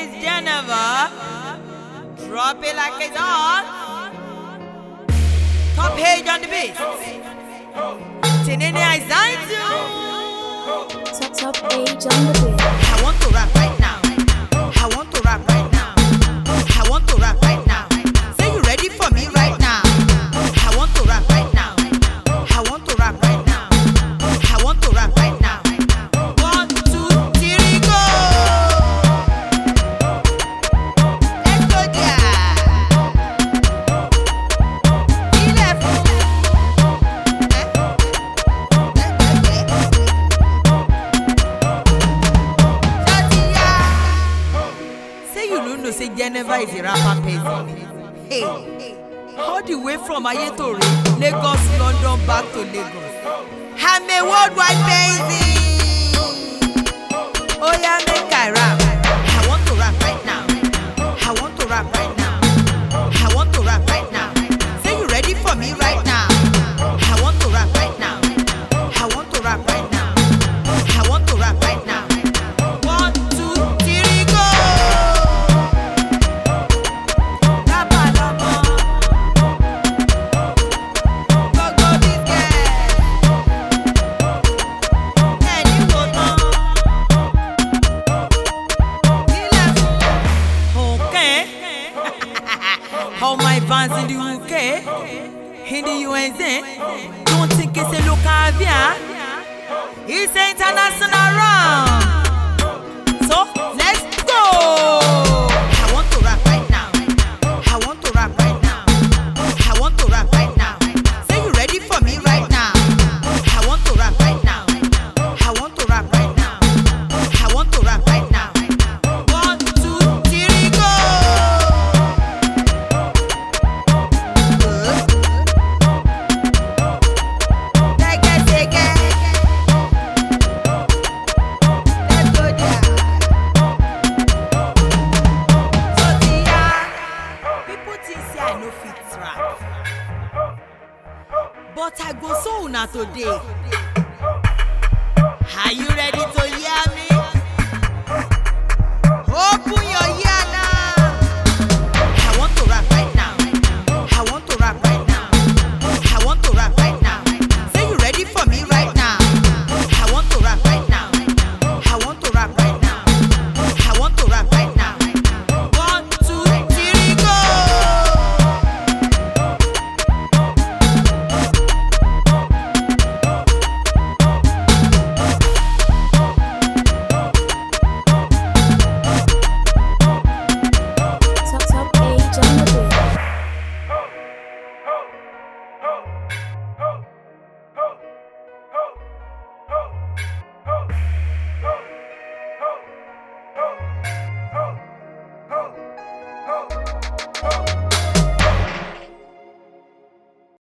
is Geneva. Drop it like it's hot. Top page on the beat. Tinini I signed you. Top page on the beat. I want to rap right now. I want to rap right now. I want to rap right now. Say you ready for me right now. I want to rap right now. I want to rap right now. I want to rap right now. 1, 2, 3, go. Let's go there. He left. Say you don't know say Geneva is a rapper person. Hey, all the way from Ayetore, Lagos, London, back to Lagos. I'm a worldwide baby. Oh yeah, make I rap. I want to rap right now. I want to rap right now. I want to rap right now. Say you ready for me right now. I want to rap right now. I want to rap right now. I want to rap right now. 1, 2, 3, go. Lapa, lapa. Go, go, this girl. And you go down. Okay. All my fans in the UK, in the USA, don't think it's a local avian. It's international round. So let's go. I want to rap right now. I want to rap right now. I want to rap right now. Say you ready for me right now. I want to rap right now. I want to rap right now. I want to rap right now. 1, 2, 3, go. Take it, take it. Let's go there. So Tia, people think say I no fit rap, but I go so una today.